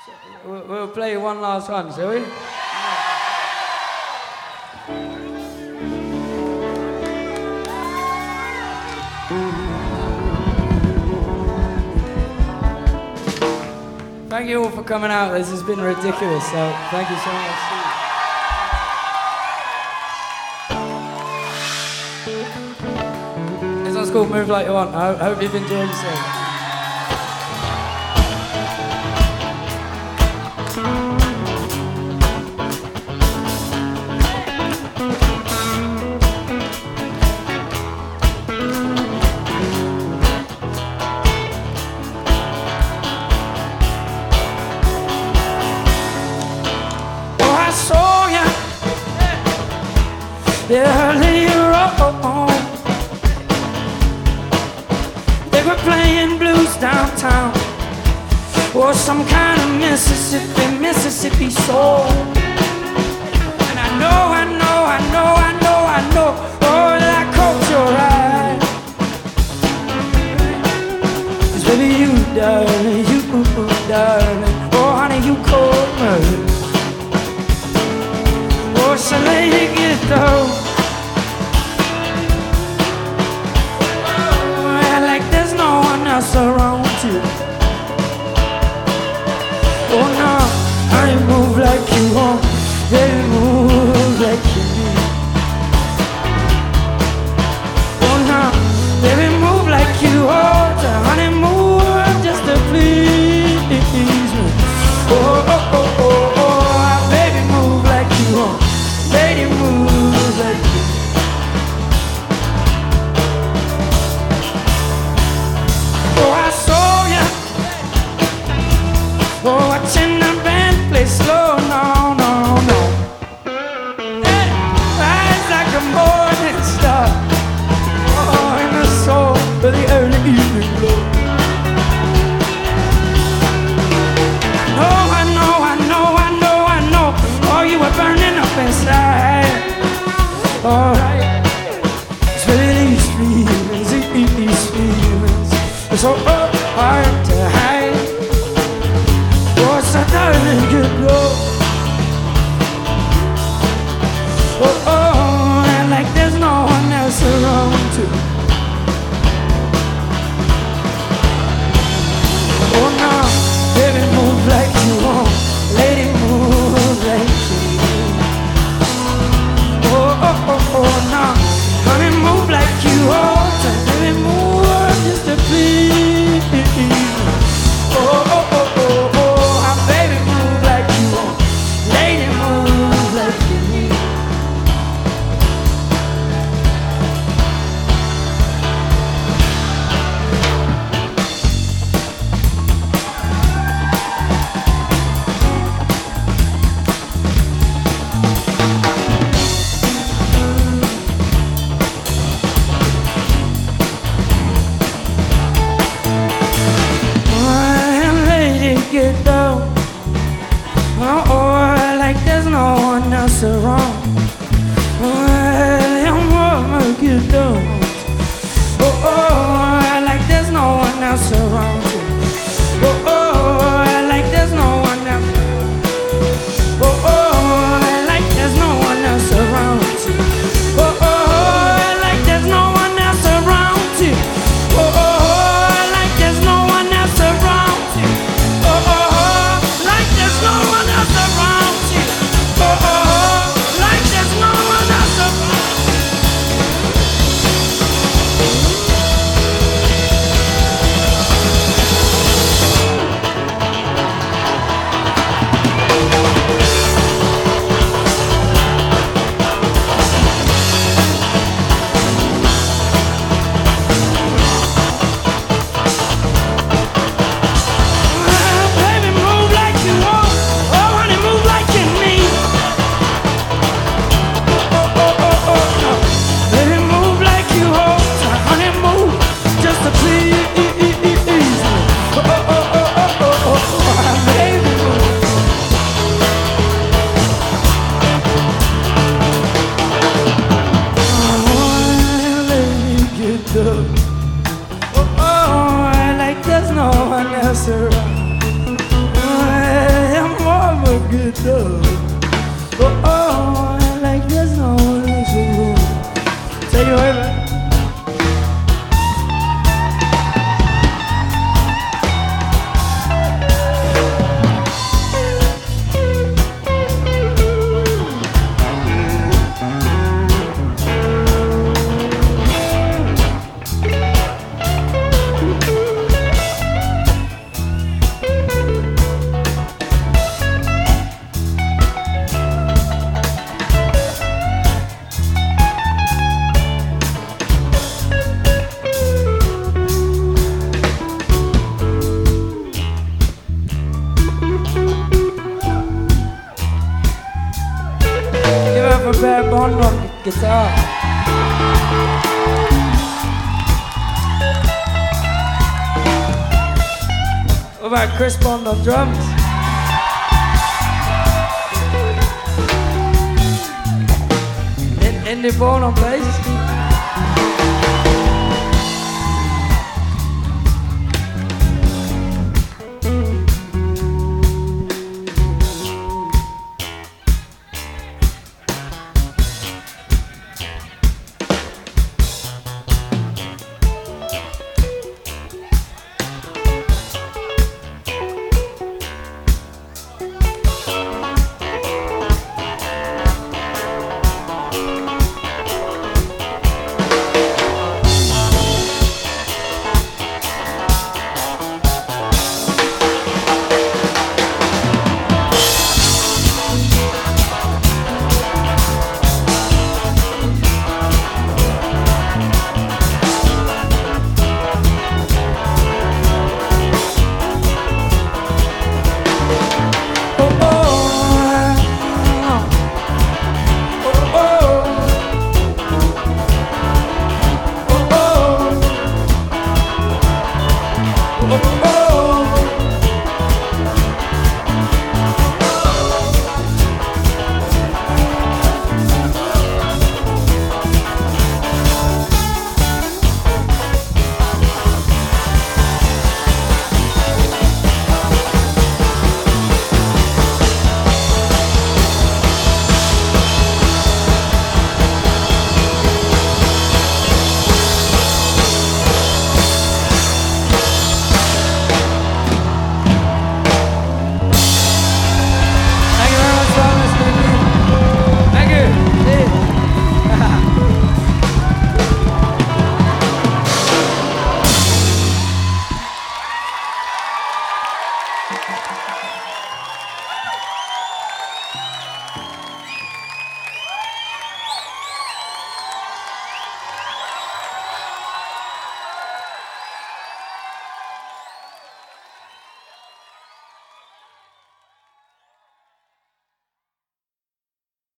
We'll play one last one, shall we? Thank you all for coming out. This has been ridiculous, so thank you so much. This one's called Move Like You Want. I hope you've enjoyed yourself. Earlier on, they were playing blues downtown, or some kind of Mississippi soul. And I know, oh, that caught your eye. 'Cause baby, you darling, oh honey, you caught me. Oh, so lady, get though. Else around you. Oh no, I move like you want, they move like you need. Oh no, baby, move like you ought to, honey, move just to please me. Oh, oh, oh, oh, oh, baby, move like you want, lady, move like you. Oh, watching the band play slow, no. Hey, rise like a morning star. Oh, in the soul of the early evening glow. I know. Oh, you were burning up inside. All right, it's really these feelings. It's so hard to hide. So darling, good Lord. Oh, and like there's no one else around to. Oh no, baby, move like you want, lady, move like you need. Oh no, honey, move like you ought to, baby, move just to please. Oh. Baby, move like you want, lady, move like you need. Oh, lady, get down. Oh, like there's no one else around. Oh, woman, get down. Oh, like there's no one else around. Oh, like there's no one else. Oh, like there's no one else around. Oh, like there's no one else around. Oh, like there's no one else around. Oh, like there's no one else around you. Oh, like there's no one else around. Baby, move like you want. Oh, honey, move like you need. Oh, no. Baby, move like you want. Honey, move just to please me. Baby, move. Oh, lady, get up. Oh, like there's no one else around. good love. Oh, oh, I like this song. Take it away, man. For Bad Bond on guitar. What about Chris Bond on drums? Andy Bourne on bass?